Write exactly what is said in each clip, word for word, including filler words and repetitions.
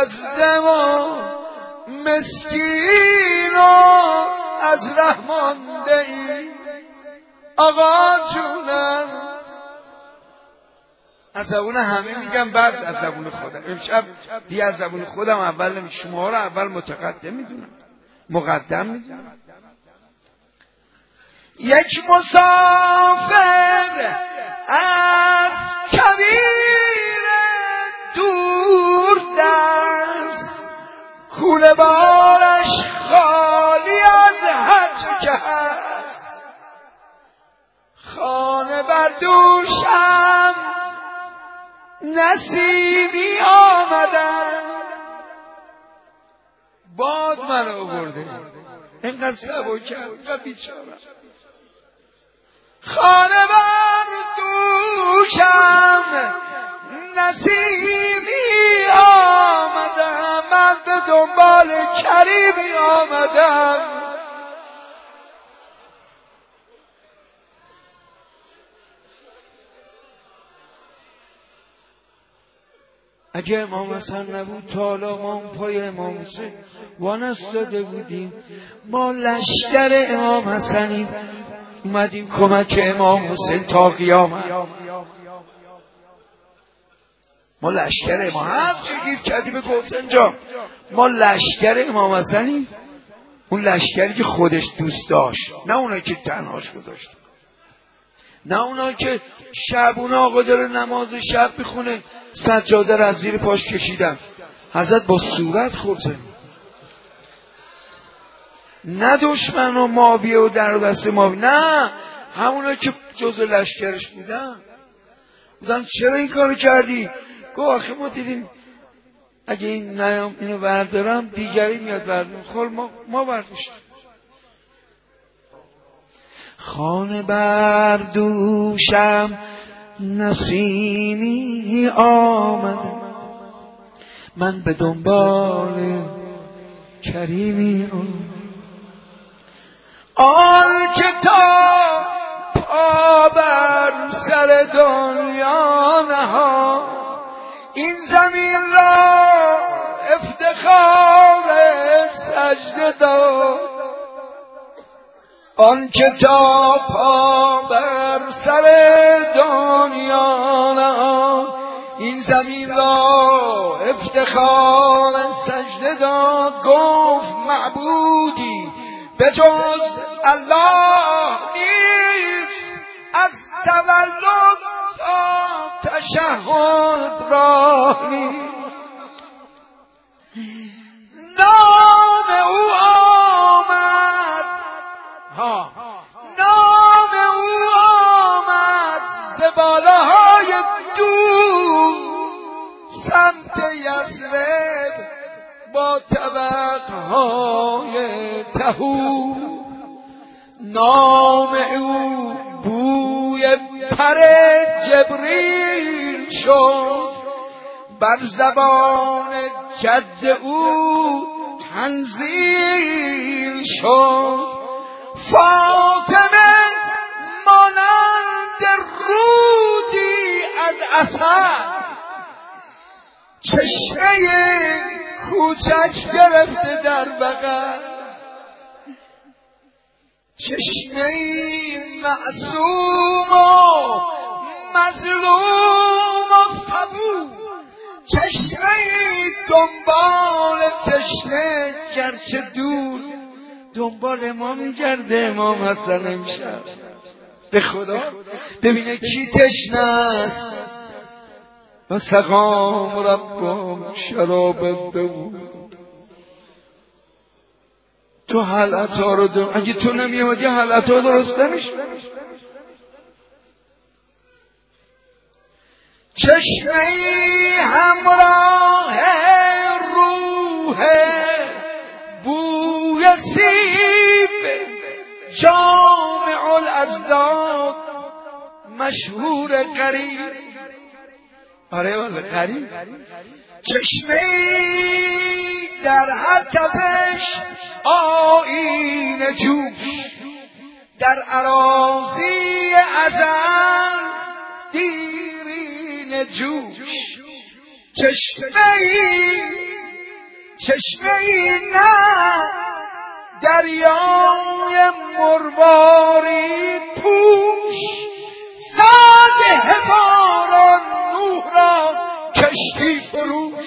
خزدم و مسکین و از ره مانده ای آقا جونم. از زبون همه میگم بعد از زبون خودم. امشب دیگه از زبون خودم اول شما رو اول متقدم میدونم، مقدم میدونم. یک مسافر از کویر دور دست، کوله بارش خالی از هر چه که هست، خانه بر دوشم نسیمی آمدن، باد من آورده اینقدر سبکم اینقدر بیچارم. خانه بر دوشم نسیمی آمدم، من به دنبال کریمی آمدم. اگه امام حسن نبود تا حالا ما پای امام حسین وانستاده بودیم. ما لشکر امام حسنیم، اومدیم کمک امام حسین تا قیامت. ما لشکر امام هر چه گیر کردی به حسین جان، ما لشکر امام حسنیم. اون لشکری که خودش دوست داشت، نه اونایی که تنهاش گذاشت، نه اونایی که شبونه آقا داره نماز شب میخونه سجاده را از زیر پاش کشیدن، حضرت با صورت خورده، نه دشمن و ماویه و در و دست ماویه، نه همونایی که جز لشکرش بودن. بودن چرا این کارو کردی؟ گفت آخه ما دیدیم اگه این نیام اینو بردارم دیگری میاد بردارم، خل ما, ما برداشتیم. خانه بر دوشم نسیمی آمده، من به دنبال کریمی آمده. آن که تا پا بر سر دنیا نها، این زمین را افتخار سجده داد. آن که تا پا بر سر دنیا نها، این زمین را افتخار سجده داد. گفت معبودی به جز الله نیست، از تولد تا تشهد راه نیست. نام او آمد ها، نام او آمد ز بالاهای دور سمت یثرب با طبقهای تهور. نام او بوی پر جبریل شد، بر زبان جد او تنزیل شد. فاطمه مانند رودی از عسل، چشمه کوچک گرفته در بغل، چشمه معصوم و مظلوم و صبور، چشمه دنبال تشنه گرچه دور. دنبال ما میگرده امام حسن امشب، به خدا ببینه کی تشنه است. و سقام ربم شراب الدهور. تو حلعتا رو در... اگه تو نمیامدی حلعتا درست نمیشه. چشمه‌ای همراه روح بوی سیب، جامع الازداد مشهور قریب. آره والله قریب. چشمه‌ای در هر تپش آیین جوش، در اراضی ازل دیرین جوش. چشمه‌ای چشمه ای نه دریای مروارید پوش، صد هزاران نوح را کشتی فروش.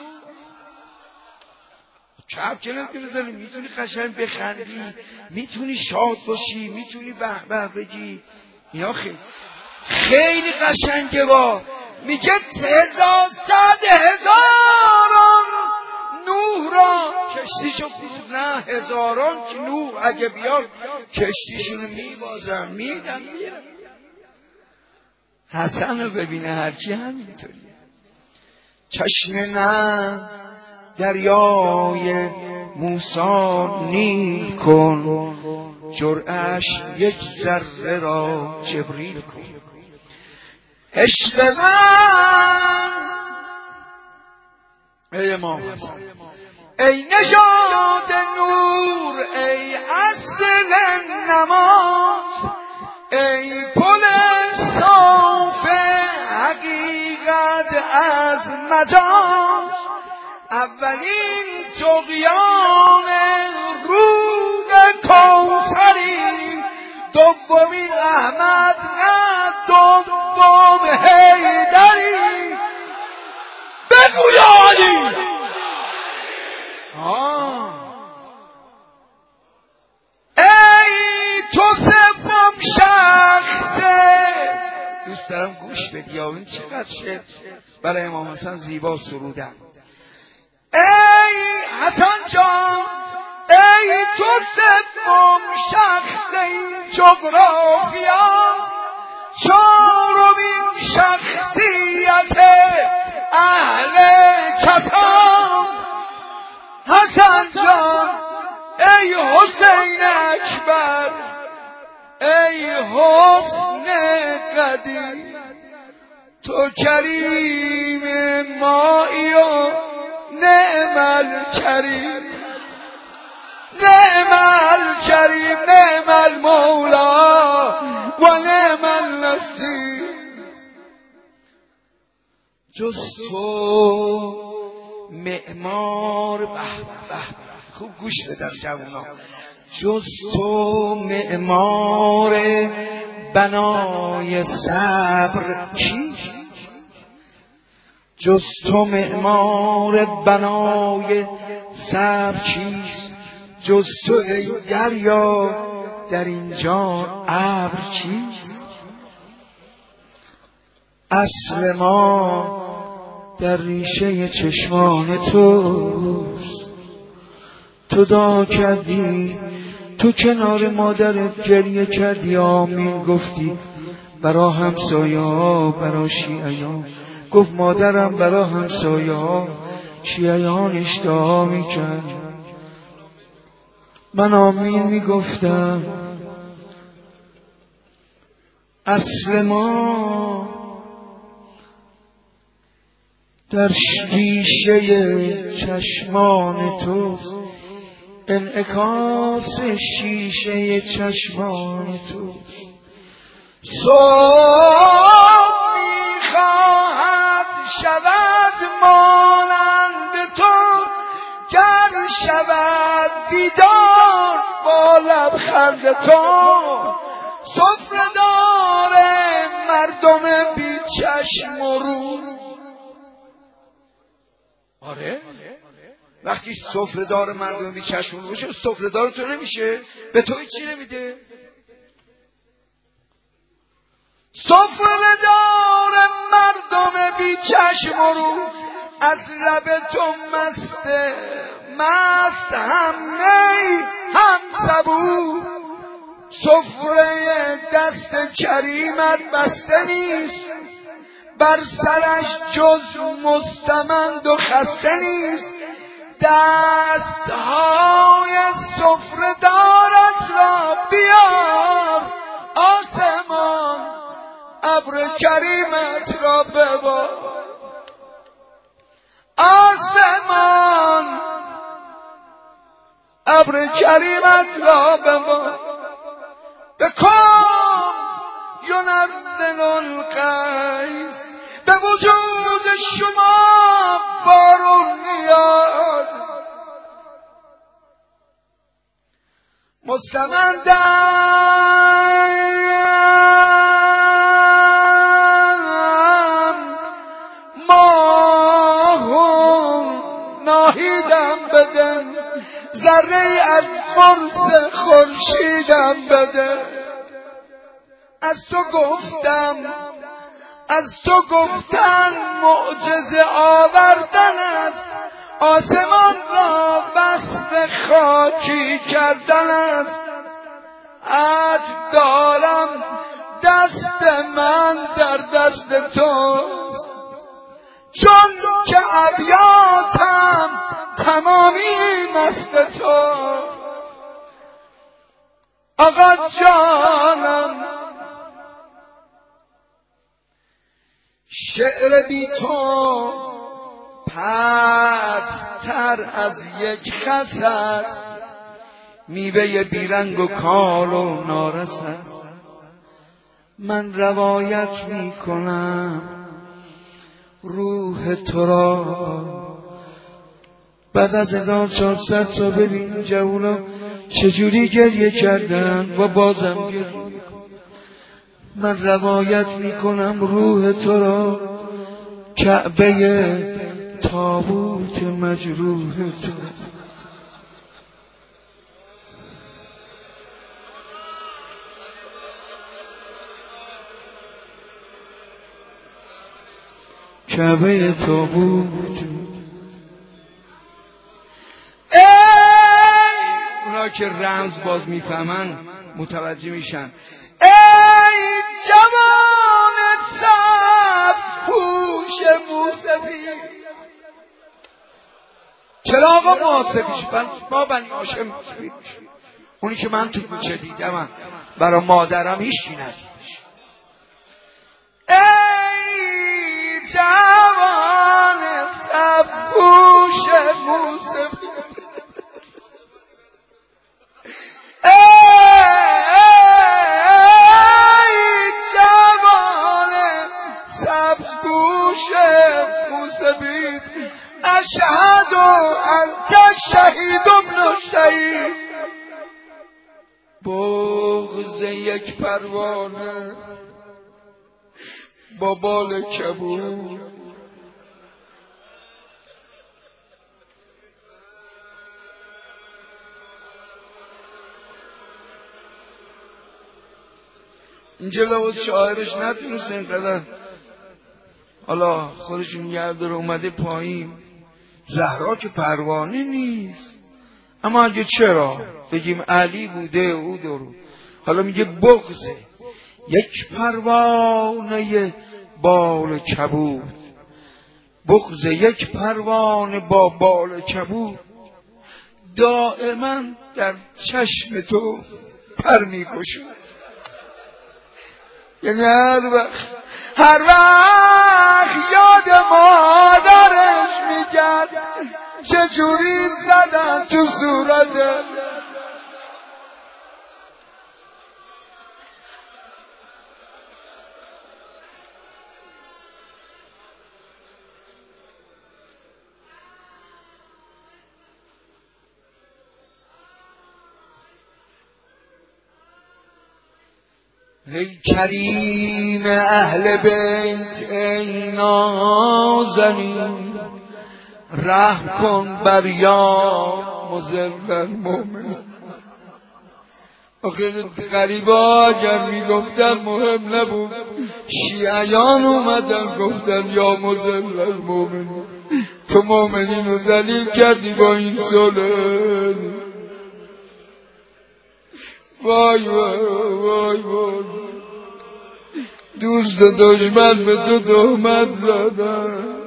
چپ که نمیتونی بزنی، میتونی قشنگ بخندی، میتونی شاد باشی، میتونی به به بگی. اینا خیلی خیلی قشنگه. با میگه هزار صد هزاران نوح را کشتیشو فرود. نه هزاران که نوح اگه بیان کشتیشونو میبازن میدن میرن. حسن رو ببینه هرچی همینطوریه. چشم نه دریای موسی نیل کن، جرعش یک ذره را جبریل کن. عشق من ای امام حسن، ای نژاد نور، ای اصل نماز، ای پل صاف حقیقت از مجاز، اولین طغیان رود کوثری، دومین احمد نه دوم حیدری. بگو یا علی. ای تو سوم شخصه. دوست دارم گوش بدی این چقدر شعر برای امام حسن زیبا سرودن. ای حسن جان، ای تو سوم شخص این جغرافیا، چهارمین شخصیت اهل کتاب. حسن جان، ای حسین اکبر، ای حسن قدیم، تو کریم مایی و نعم الکریم، نعم الکریم، نعم المولا و نعم النصیر. جز تو معمار، به به خوب گوش بدن جوونا، جز تو معمار بنای صبر کیست؟ جز تو معمار بنای صبر کیست؟ جز تو ای دریا در اینجا ابر چیست؟ اصل ما در ریشه چشمان توست. تو دعا کردی، تو کنار مادرت گریه کردی، آمین گفتی برا همسایه‌ها، برا شیعیان. گفت مادرم برا همسایه‌ها شیعیانش دعا میکرد، من آمین میگفتم. اصل ما در ریشه چشمان توست، انعکاس شیشه چشمان توست. صبح میخواهد شود مانند تو، گر شود بیدار با لبخند تو. سفره دار مردم بی چشم و رو. آره وقتی سفره دار مردم بی چشم و رو باشه، سفره دار تو نمیشه، به تو هیچی نمیده. سفره دار مردم بی چشم و رو، از لب تو مسته، مست هم می هم سبو. سفره دست کریمت بسته نیست، بر سرش جز مستمند و خسته نیست. دستهای سفره دارت را بیار، آسمان ابر کریمت را ببار. آسمان ابر کریمت را ببار. بکن ینزل الغیث، به وجود شما بارون میاد. مستمندم ماهون ناهیدم بده، ذره از قرص خورشیدم بده. از تو گفتم از تو گفتن معجزه آوردن است، آسمان را وصف خاکی کردن است. عجب دارم دست من در دست توست، چون که ابیاتم تمامی مست تو. آقا جانم شعر بی تو پست‌تر از یک خس است، میوه بیرنگ و کال و نارس است. من روایت میکنم روح تو را، بعد از هزار و چهارصد سال ببین جوونا چجوری گریه کردن و بازم گریه میکنم. من روایت میکنم روح تو را، کعبه تابوت مجروح تو. کعبه تابوت. اونا که رمز باز میفهمن متوجه میشن. ای جوان سبز پوش موسفید، چرا آقا موسفیش ما بنی هاشم اونی که من تو کوچه دیدم برای مادرم هیچ کی ندیدش. ای جوان سبز پوش موسفید، اشهد انت شهید ابن شهید. بغض یک پروانه با بال کبود، اینجا لحظ شاعرش نتونست اینقدر حالا خودش میگرده رو اومده پایین. زهرا که پروانه نیست، اما اگه چرا بگیم علی بوده او درو. حالا میگه بغضه یک پروانه بال کبود، بغض یک پروانه با بال کبود، دائما در چشم تو پر میکشد. یعنی هر وقت هر وقت یاد مادرش میکرد چجوری زدن تو صورته. ای کریم اهل بیت ای نازنین، رحم کن بر یا مضل المؤمن. آخه غریبا اگر میگفتن مهم نبود، شیعیان اومدن گفتن یا مضل المؤمن، تو مؤمنین رو ذلیل کردی با این سوله. وای وای وای وای، دوست و دشمن به تو تهمت زدن.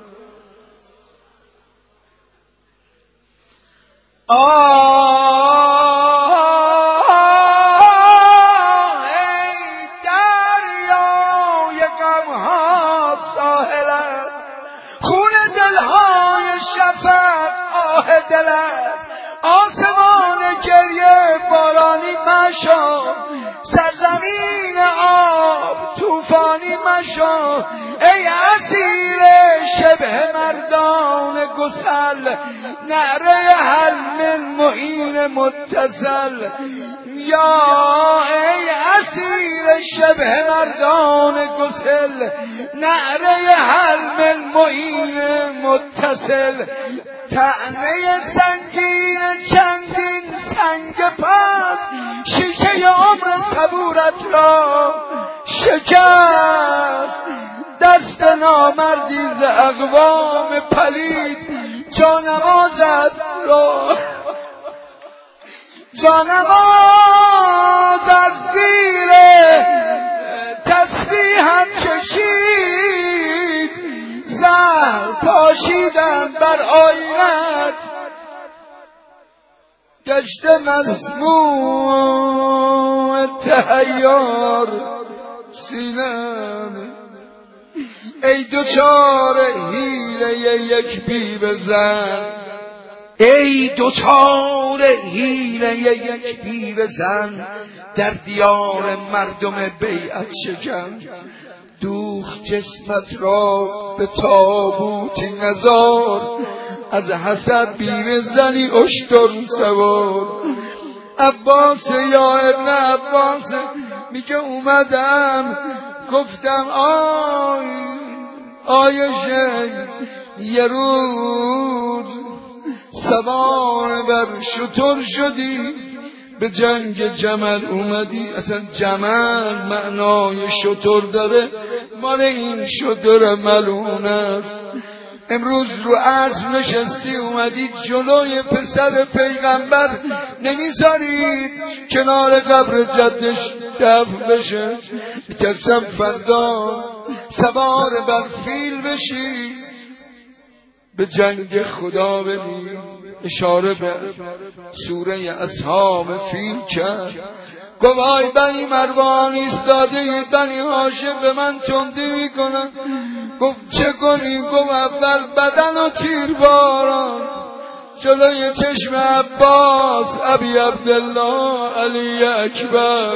آه ای دریای غمها ساحلت، خون دلهای شفق آه دلت، آسمان گریه بارانی مشو، سرزمین آب توفانی مشو. ای اسیر شبه مردان گسل، نعره حل من معین متصل. یا ای اسیر شبه مردان گسل، نعره حل من معین متصل. طعنه سنگین چندین سنگ پس، شیشه عمر صبورت را شکست. دست نامردی ز اقوام پلید، جانمازت را جانماز از زیر تسبیحم کشید. زهر پاشیدم بر آینت، گشته مسموم تحیر سینم. ای دوچار حیله یک بیوه زن، ای دوچار حیله یک بیوه زن، در دیار مردم بیعت شکن. دوخت جسمت را به تابوتی نزار، از حسب بیوه زنی اشتر سوار. عباس یا ابن عباس میگه اومدم گفتم آی آیشه، یه روز سوار بر شتر شدی، به جنگ جمل اومدی. اصلا جمل معنای شتر داره، مال این شتر ملعون است. امروز رو اسب نشستی اومدی جلوی پسر پیغمبر، نمیذارید کنار قبر جدش دفن بشه. میترسم فردا سوار بر فیل بشی، به جنگ خدا بری. اشاره به سوره اصحاب فیل کرد. گفت آی بنی مروان ایستاده اید، بنی هاشم به من تندی میکنن. گفت چه کنی؟ گفت اول بدن و تیر باران جلوی چشم عباس ابی عبدالله علی اکبر.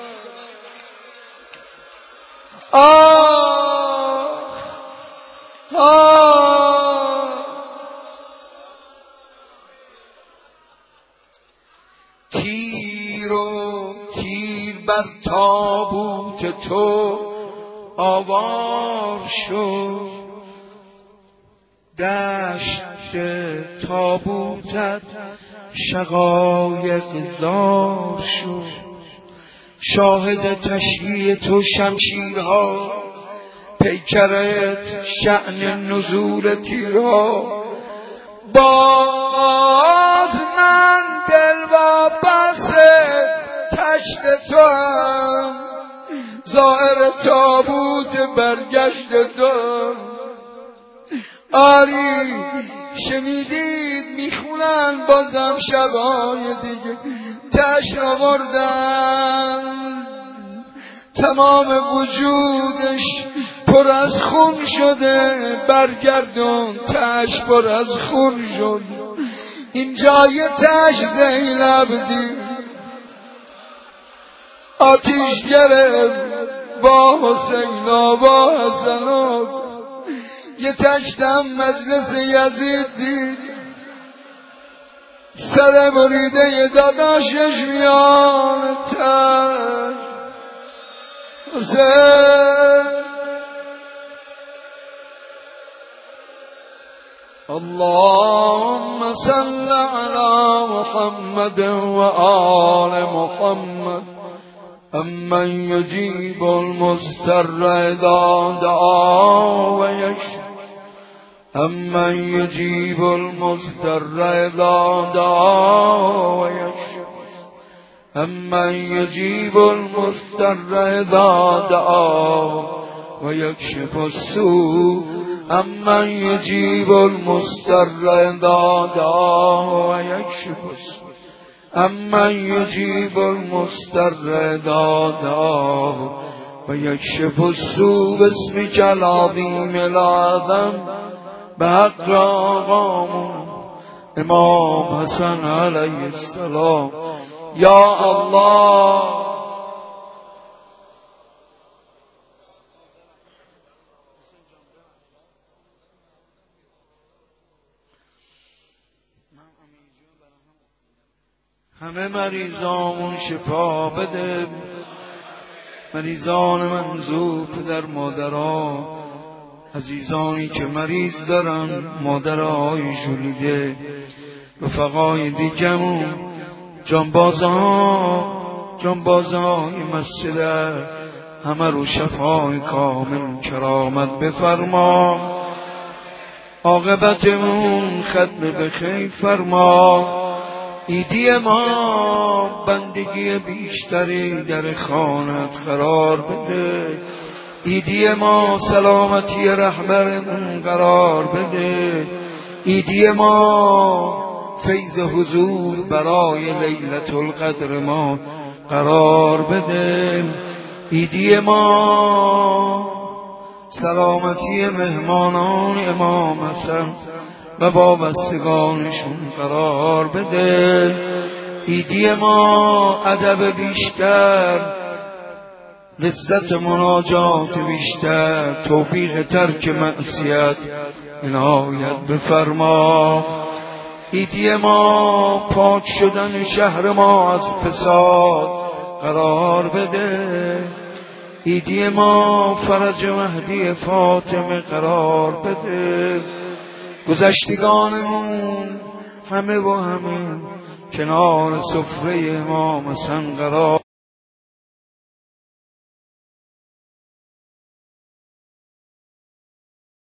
آه آه تیر و تیر بر تابوت تو آوار شد، دشت تابوتت شقایق زار شد. شاهد تشییع تو شمشیرها، پیکرت شأن نزول تیرها. باز من دل با بس تشت تو هم، زائر تابوت برگشت تو. آری شنیدید میخونن بازم شبای دیگه، تشت آوردن تمام وجودش پر از خون شده، برگردون تشت پر از خون شد. این جای تشت زینب دید، آتیش گرفت با حسین و با حسن. یه تشتم مجلس یزید دید، سر مریده داداشش میان تشت. حسین اللهم صل على محمد و آل محمد، امن یجیب المضطر اذا دعا و یشفی، امن یجیب المضطر اذا دعا و یشفی، امن یجیب المضطر اذا دعا و یکشف السوء، امن یجیب المضطر اذا دعا و یکشف السوء، امن یجیب المضطر اذا دعا و یکشف السوء. باسمک العظیم الاعظم، به حق آقامون امام حسن علیه السلام. یا الله همه مریضامون شفا بده، مریضان منظور پدر مادرها، عزیزانی که مریض دارن، مادرهای ژولیده، رفقای دیگمون، جانبازها جانبازهای مسجد، همه رو شفای کامل کرامت بفرما، عاقبتمون ختم به خیر فرما. ایدی ما بندگی بیشتری در خانت قرار بده، ایدی ما سلامتی رهبرمون قرار بده، ایدی ما فیض حضور برای لیلة القدر ما قرار بده، ایدی ما سلامتی مهمانان امام حسن و وابستگانشون قرار بده، ایدی ما ادب بیشتر، لذت مناجات بیشتر، توفیق ترک معصیت عنایت بفرما. ایدی ما پاک شدن شهر ما از فساد قرار بده، ایدی ما فرج مهدی فاطمه قرار بده، گذشتگانمون همه و همه کنار سفره امام حسن قرار